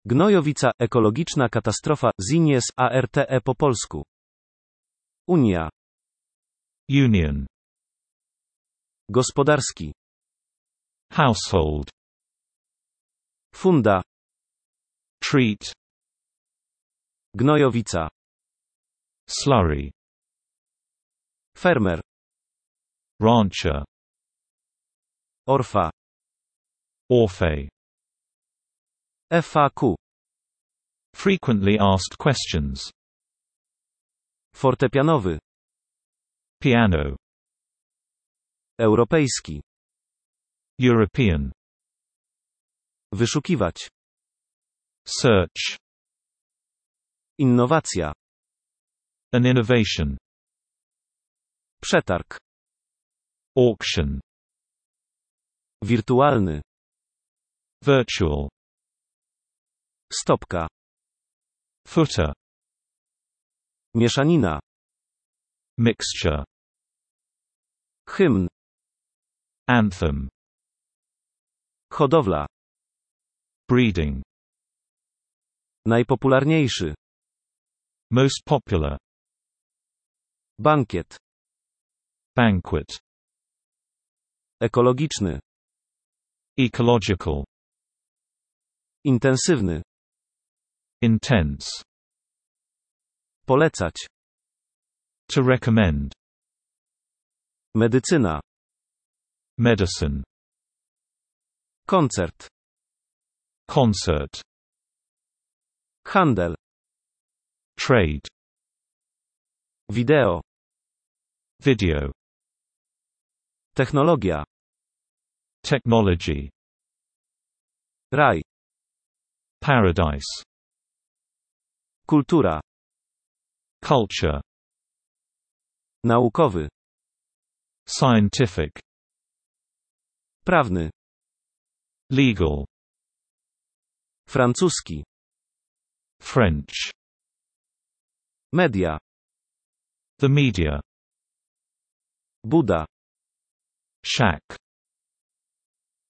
Gnojowica, ekologiczna katastrofa, Zinies, ARTE po polsku. Unia. Union. Gospodarski. Household. Funda. Treat. Gnojowica. Slurry. Fermer. Rancher. Orfa. Orphe. FAQ. Frequently asked questions. Fortepianowy. Piano. Europejski. European. Wyszukiwać. Search. Innowacja. An innovation. Przetarg. Auction. Wirtualny. Virtual. Stopka. Footer. Mieszanina. Mixture. Hymn. Anthem. Hodowla. Breeding. Najpopularniejszy. Most popular. Bankiet. Banquet. Ekologiczny. Ecological. Intensywny. Intense. Polecać. To recommend. Medycyna. Medicine. Koncert. Concert. Handel. Trade. Wideo. Video. Technologia. Technology. Raj. Paradise. Kultura. Culture. Naukowy. Scientific. Prawny. Legal. Francuski. French. Media. The media. Buda. Shack.